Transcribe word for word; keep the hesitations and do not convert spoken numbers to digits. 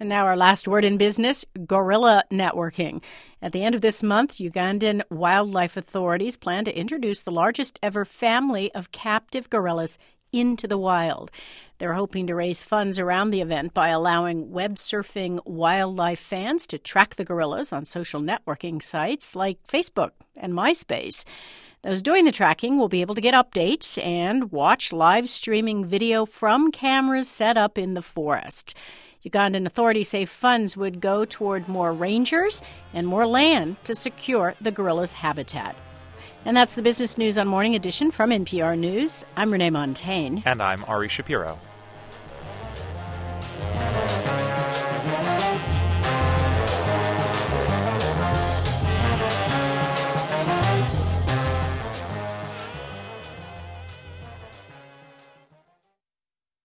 And now our last word in business, gorilla networking. At the end of this month, Ugandan wildlife authorities plan to introduce the largest ever family of captive gorillas into the wild. They're hoping to raise funds around the event by allowing web surfing wildlife fans to track the gorillas on social networking sites like Facebook and MySpace. Those doing the tracking will be able to get updates and watch live streaming video from cameras set up in the forest. Ugandan authorities say funds would go toward more rangers and more land to secure the gorillas' habitat. And that's the Business News on Morning Edition from N P R News. I'm Renee Montaigne. And I'm Ari Shapiro.